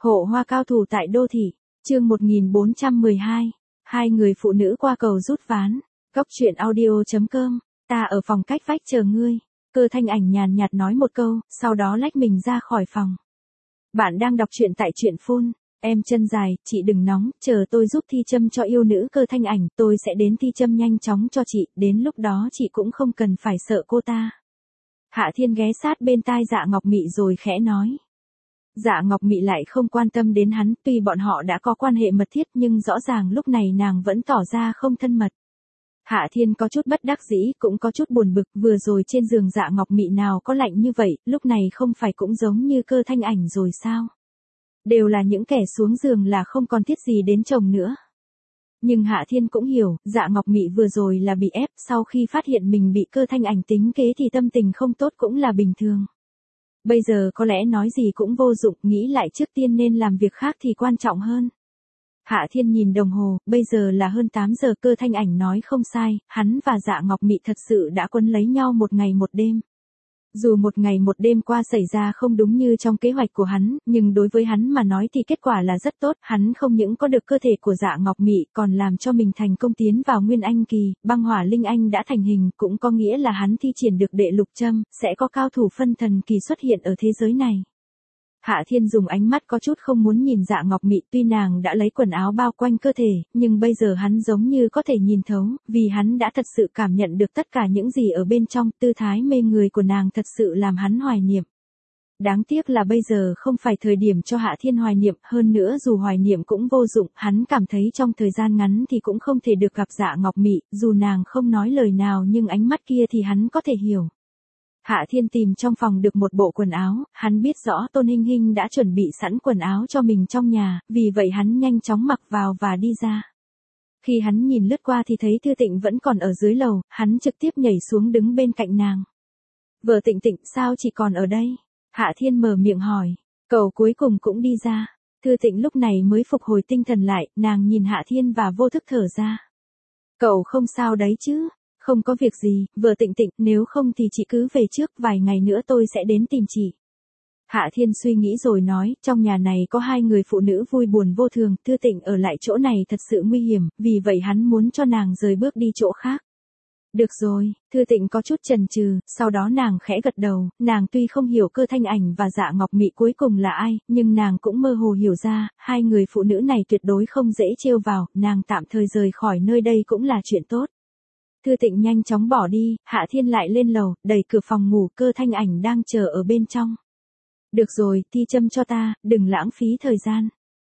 Hộ hoa cao thủ tại đô thị, chương 1412, hai người phụ nữ qua cầu rút ván, góc truyện audio.com, ta ở phòng cách vách chờ ngươi, Cơ Thanh Ảnh nhàn nhạt nói một câu, sau đó lách mình ra khỏi phòng. Bạn đang đọc truyện tại truyện phone, em chân dài, chị đừng nóng, chờ tôi giúp thi châm cho yêu nữ Cơ Thanh Ảnh, tôi sẽ đến thi châm nhanh chóng cho chị, đến lúc đó chị cũng không cần phải sợ cô ta. Hạ Thiên ghé sát bên tai Dạ Ngọc Mị rồi khẽ nói. Dạ Ngọc Mị lại không quan tâm đến hắn, tuy bọn họ đã có quan hệ mật thiết nhưng rõ ràng lúc này nàng vẫn tỏ ra không thân mật. Hạ Thiên có chút bất đắc dĩ, cũng có chút buồn bực, vừa rồi trên giường Dạ Ngọc Mị nào có lạnh như vậy, lúc này không phải cũng giống như Cơ Thanh Ảnh rồi sao? Đều là những kẻ xuống giường là không còn thiết gì đến chồng nữa. Nhưng Hạ Thiên cũng hiểu, Dạ Ngọc Mị vừa rồi là bị ép, sau khi phát hiện mình bị Cơ Thanh Ảnh tính kế thì tâm tình không tốt cũng là bình thường. Bây giờ có lẽ nói gì cũng vô dụng, nghĩ lại trước tiên nên làm việc khác thì quan trọng hơn. Hạ Thiên nhìn đồng hồ, bây giờ là hơn 8 giờ, Cơ Thanh Ảnh nói không sai, hắn và Dạ Ngọc Mị thật sự đã quấn lấy nhau một ngày một đêm. Dù một ngày một đêm qua xảy ra không đúng như trong kế hoạch của hắn, nhưng đối với hắn mà nói thì kết quả là rất tốt, hắn không những có được cơ thể của Dạ Ngọc Mị còn làm cho mình thành công tiến vào Nguyên Anh kỳ, băng hỏa linh anh đã thành hình, cũng có nghĩa là hắn thi triển được đệ lục châm, sẽ có cao thủ phân thần kỳ xuất hiện ở thế giới này. Hạ Thiên dùng ánh mắt có chút không muốn nhìn Dạ Ngọc Mị, tuy nàng đã lấy quần áo bao quanh cơ thể, nhưng bây giờ hắn giống như có thể nhìn thấu, vì hắn đã thật sự cảm nhận được tất cả những gì ở bên trong, tư thái mê người của nàng thật sự làm hắn hoài niệm. Đáng tiếc là bây giờ không phải thời điểm cho Hạ Thiên hoài niệm, hơn nữa dù hoài niệm cũng vô dụng, hắn cảm thấy trong thời gian ngắn thì cũng không thể được gặp Dạ Ngọc Mị, dù nàng không nói lời nào nhưng ánh mắt kia thì hắn có thể hiểu. Hạ Thiên tìm trong phòng được một bộ quần áo, hắn biết rõ Tôn Hinh Hinh đã chuẩn bị sẵn quần áo cho mình trong nhà, vì vậy hắn nhanh chóng mặc vào và đi ra. Khi hắn nhìn lướt qua thì thấy Thư Tịnh vẫn còn ở dưới lầu, hắn trực tiếp nhảy xuống đứng bên cạnh nàng. Vợ Tịnh Tịnh, sao chị còn ở đây? Hạ Thiên mở miệng hỏi, cậu cuối cùng cũng đi ra. Thư Tịnh lúc này mới phục hồi tinh thần lại, nàng nhìn Hạ Thiên và vô thức thở ra. Cậu không sao đấy chứ? Không có việc gì, vợ Tịnh Tịnh, nếu không thì chị cứ về trước, vài ngày nữa tôi sẽ đến tìm chị. Hạ Thiên suy nghĩ rồi nói, trong nhà này có hai người phụ nữ vui buồn vô thường, Thư Tịnh ở lại chỗ này thật sự nguy hiểm, vì vậy hắn muốn cho nàng rời bước đi chỗ khác. Được rồi, Thư Tịnh có chút chần chừ, sau đó nàng khẽ gật đầu, nàng tuy không hiểu Cơ Thanh Ảnh và Dạ Ngọc Mị cuối cùng là ai, nhưng nàng cũng mơ hồ hiểu ra, hai người phụ nữ này tuyệt đối không dễ trêu vào, nàng tạm thời rời khỏi nơi đây cũng là chuyện tốt. Thư Tịnh nhanh chóng bỏ đi, Hạ Thiên lại lên lầu, đẩy cửa phòng ngủ, Cơ Thanh Ảnh đang chờ ở bên trong. Được rồi, thi châm cho ta, đừng lãng phí thời gian.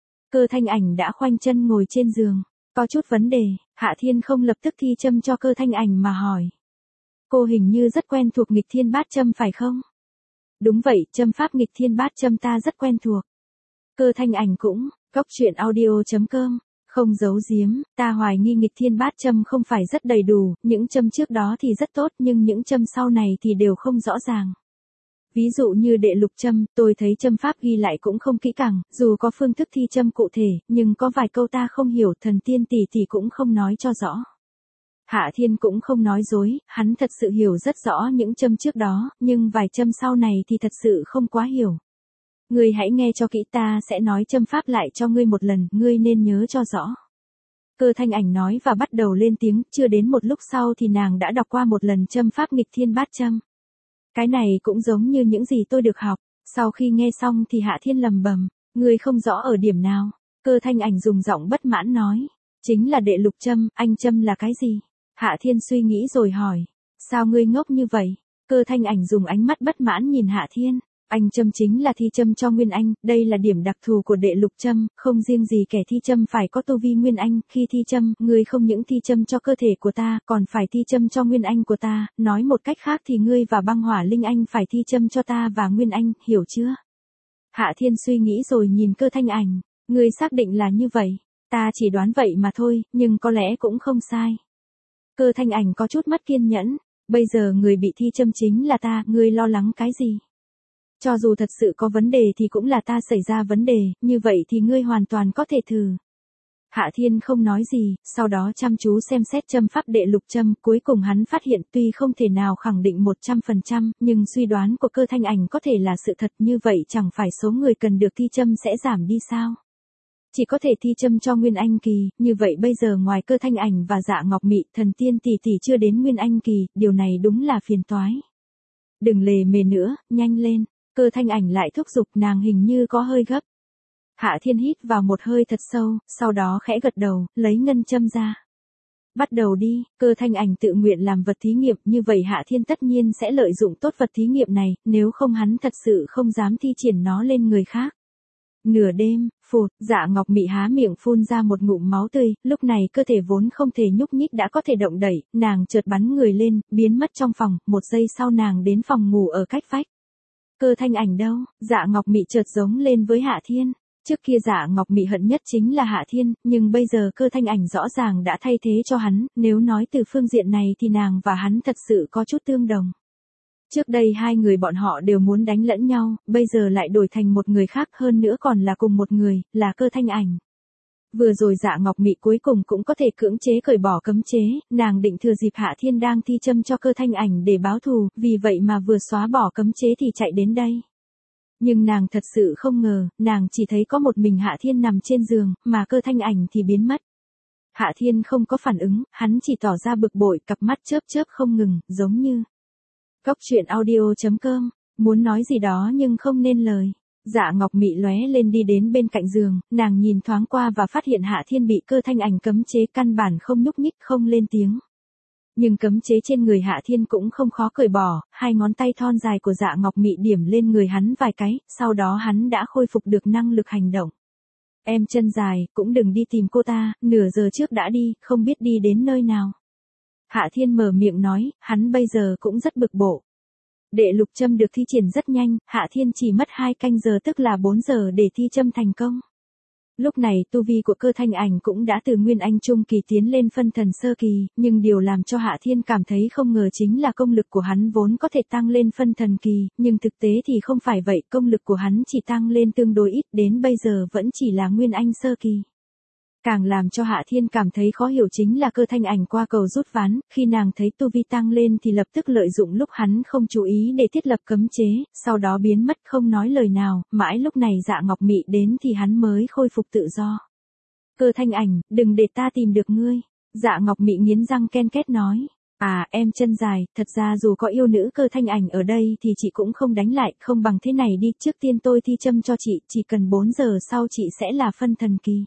Cơ Thanh Ảnh đã khoanh chân ngồi trên giường, có chút vấn đề, Hạ Thiên không lập tức thi châm cho Cơ Thanh Ảnh mà hỏi. Cô hình như rất quen thuộc nghịch thiên bát châm phải không? Đúng vậy, châm pháp nghịch thiên bát châm ta rất quen thuộc. Cơ Thanh Ảnh cũng, góc truyện audio.com. Không giấu giếm, ta hoài nghi nghịch thiên bát châm không phải rất đầy đủ, những châm trước đó thì rất tốt nhưng những châm sau này thì đều không rõ ràng. Ví dụ như đệ lục châm, tôi thấy châm pháp ghi lại cũng không kỹ càng, dù có phương thức thi châm cụ thể, nhưng có vài câu ta không hiểu, thần tiên tỷ tỷ cũng không nói cho rõ. Hạ Thiên cũng không nói dối, hắn thật sự hiểu rất rõ những châm trước đó, nhưng vài châm sau này thì thật sự không quá hiểu. Ngươi hãy nghe cho kỹ, ta sẽ nói châm pháp lại cho ngươi một lần, ngươi nên nhớ cho rõ. Cơ Thanh Ảnh nói và bắt đầu lên tiếng, chưa đến một lúc sau thì nàng đã đọc qua một lần châm pháp nghịch thiên bát châm. Cái này cũng giống như những gì tôi được học, sau khi nghe xong thì Hạ Thiên lầm bầm, ngươi không rõ ở điểm nào. Cơ Thanh Ảnh dùng giọng bất mãn nói, chính là đệ lục châm, anh châm là cái gì? Hạ Thiên suy nghĩ rồi hỏi, sao ngươi ngốc như vậy? Cơ Thanh Ảnh dùng ánh mắt bất mãn nhìn Hạ Thiên. Anh châm chính là thi châm cho Nguyên Anh, đây là điểm đặc thù của đệ lục châm, không riêng gì kẻ thi châm phải có tu vi Nguyên Anh, khi thi châm, ngươi không những thi châm cho cơ thể của ta, còn phải thi châm cho Nguyên Anh của ta, nói một cách khác thì ngươi và băng hỏa linh anh phải thi châm cho ta và Nguyên Anh, hiểu chưa? Hạ Thiên suy nghĩ rồi nhìn Cơ Thanh Ảnh, ngươi xác định là như vậy, ta chỉ đoán vậy mà thôi, nhưng có lẽ cũng không sai. Cơ Thanh Ảnh có chút mất kiên nhẫn, bây giờ người bị thi châm chính là ta, ngươi lo lắng cái gì? Cho dù thật sự có vấn đề thì cũng là ta xảy ra vấn đề, như vậy thì ngươi hoàn toàn có thể thử. Hạ Thiên không nói gì, sau đó chăm chú xem xét châm pháp đệ lục châm, cuối cùng hắn phát hiện tuy không thể nào khẳng định 100%, nhưng suy đoán của Cơ Thanh Ảnh có thể là sự thật, như vậy chẳng phải số người cần được thi châm sẽ giảm đi sao? Chỉ có thể thi châm cho Nguyên Anh kỳ, như vậy bây giờ ngoài Cơ Thanh Ảnh và Dạ Ngọc Mị, Thần Tiên tỷ tỷ chưa đến Nguyên Anh kỳ, điều này đúng là phiền toái. Đừng lề mề nữa, nhanh lên. Cơ Thanh Ảnh lại thúc giục, nàng hình như có hơi gấp. Hạ Thiên hít vào một hơi thật sâu, sau đó khẽ gật đầu, lấy ngân châm ra. Bắt đầu đi. Cơ Thanh Ảnh tự nguyện làm vật thí nghiệm, như vậy Hạ Thiên tất nhiên sẽ lợi dụng tốt vật thí nghiệm này, nếu không hắn thật sự không dám thi triển nó lên người khác. Nửa đêm, phụt, Dạ Ngọc Mị há miệng phun ra một ngụm máu tươi, lúc này cơ thể vốn không thể nhúc nhích đã có thể động đẩy, nàng chợt bắn người lên, biến mất trong phòng, một giây sau nàng đến phòng ngủ ở cách vách. Cơ Thanh Ảnh đâu? Dạ Ngọc Mị chợt giống lên với Hạ Thiên. Trước kia Dạ Ngọc Mị hận nhất chính là Hạ Thiên, nhưng bây giờ Cơ Thanh Ảnh rõ ràng đã thay thế cho hắn, nếu nói từ phương diện này thì nàng và hắn thật sự có chút tương đồng. Trước đây hai người bọn họ đều muốn đánh lẫn nhau, bây giờ lại đổi thành một người khác, hơn nữa còn là cùng một người, là Cơ Thanh Ảnh. Vừa rồi Dạ Ngọc Mị cuối cùng cũng có thể cưỡng chế cởi bỏ cấm chế, nàng định thừa dịp Hạ Thiên đang thi châm cho Cơ Thanh Ảnh để báo thù, vì vậy mà vừa xóa bỏ cấm chế thì chạy đến đây. Nhưng nàng thật sự không ngờ, nàng chỉ thấy có một mình Hạ Thiên nằm trên giường, mà Cơ Thanh Ảnh thì biến mất. Hạ Thiên không có phản ứng, hắn chỉ tỏ ra bực bội, cặp mắt chớp chớp không ngừng, giống như Cóc truyện audio.com, muốn nói gì đó nhưng không nên lời. Dạ Ngọc Mị lóe lên đi đến bên cạnh giường, nàng nhìn thoáng qua và phát hiện Hạ Thiên bị Cơ Thanh Ảnh cấm chế, căn bản không nhúc nhích, không lên tiếng. Nhưng cấm chế trên người Hạ Thiên cũng không khó cởi bỏ, hai ngón tay thon dài của Dạ Ngọc Mị điểm lên người hắn vài cái, sau đó hắn đã khôi phục được năng lực hành động. Em chân dài, cũng đừng đi tìm cô ta, nửa giờ trước đã đi, không biết đi đến nơi nào. Hạ Thiên mở miệng nói, hắn bây giờ cũng rất bực bội. Đệ lục châm được thi triển rất nhanh, Hạ Thiên chỉ mất 2 canh giờ tức là 4 giờ để thi châm thành công. Lúc này tu vi của Cơ Thanh Ảnh cũng đã từ Nguyên Anh trung kỳ tiến lên phân thần sơ kỳ, nhưng điều làm cho Hạ Thiên cảm thấy không ngờ chính là công lực của hắn vốn có thể tăng lên phân thần kỳ, nhưng thực tế thì không phải vậy, công lực của hắn chỉ tăng lên tương đối ít, đến bây giờ vẫn chỉ là Nguyên Anh sơ kỳ. Càng làm cho Hạ Thiên cảm thấy khó hiểu chính là Cơ Thanh Ảnh qua cầu rút ván, khi nàng thấy tu vi tăng lên thì lập tức lợi dụng lúc hắn không chú ý để thiết lập cấm chế, sau đó biến mất không nói lời nào, mãi lúc này Dạ Ngọc Mị đến thì hắn mới khôi phục tự do. Cơ Thanh Ảnh, đừng để ta tìm được ngươi. Dạ Ngọc Mị nghiến răng ken két nói. À, em chân dài, thật ra dù có yêu nữ Cơ Thanh Ảnh ở đây thì chị cũng không đánh lại, không bằng thế này đi, trước tiên tôi thi châm cho chị, chỉ cần 4 giờ sau chị sẽ là phân thần kỳ.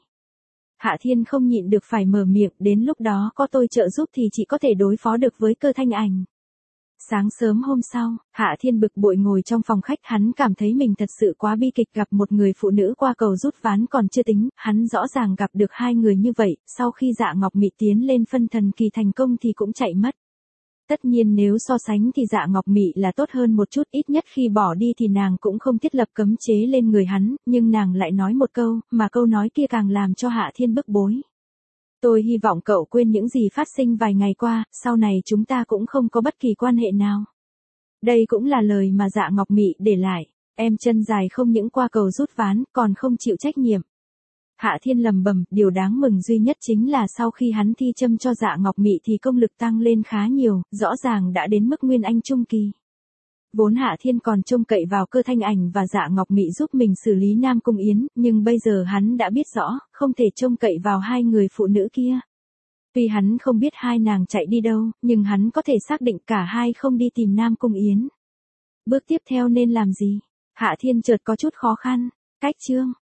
Hạ Thiên không nhịn được phải mở miệng, đến lúc đó có tôi trợ giúp thì chỉ có thể đối phó được với Cơ Thanh Ảnh. Sáng sớm hôm sau, Hạ Thiên bực bội ngồi trong phòng khách, hắn cảm thấy mình thật sự quá bi kịch, gặp một người phụ nữ qua cầu rút ván còn chưa tính, hắn rõ ràng gặp được hai người như vậy, sau khi Dạ Ngọc Mị tiến lên phân thần kỳ thành công thì cũng chạy mất. Tất nhiên nếu so sánh thì Dạ Ngọc Mị là tốt hơn một chút, ít nhất khi bỏ đi thì nàng cũng không thiết lập cấm chế lên người hắn, nhưng nàng lại nói một câu, mà câu nói kia càng làm cho Hạ Thiên bức bối. Tôi hy vọng cậu quên những gì phát sinh vài ngày qua, sau này chúng ta cũng không có bất kỳ quan hệ nào. Đây cũng là lời mà Dạ Ngọc Mị để lại, em chân dài không những qua cầu rút ván, còn không chịu trách nhiệm. Hạ Thiên lầm bầm, điều đáng mừng duy nhất chính là sau khi hắn thi châm cho Dạ Ngọc Mị thì công lực tăng lên khá nhiều, rõ ràng đã đến mức Nguyên Anh trung kỳ. Vốn Hạ Thiên còn trông cậy vào Cơ Thanh Ảnh và Dạ Ngọc Mị giúp mình xử lý Nam Cung Yến, nhưng bây giờ hắn đã biết rõ, không thể trông cậy vào hai người phụ nữ kia. Tuy hắn không biết hai nàng chạy đi đâu, nhưng hắn có thể xác định cả hai không đi tìm Nam Cung Yến. Bước tiếp theo nên làm gì? Hạ Thiên chợt có chút khó khăn. Cách chương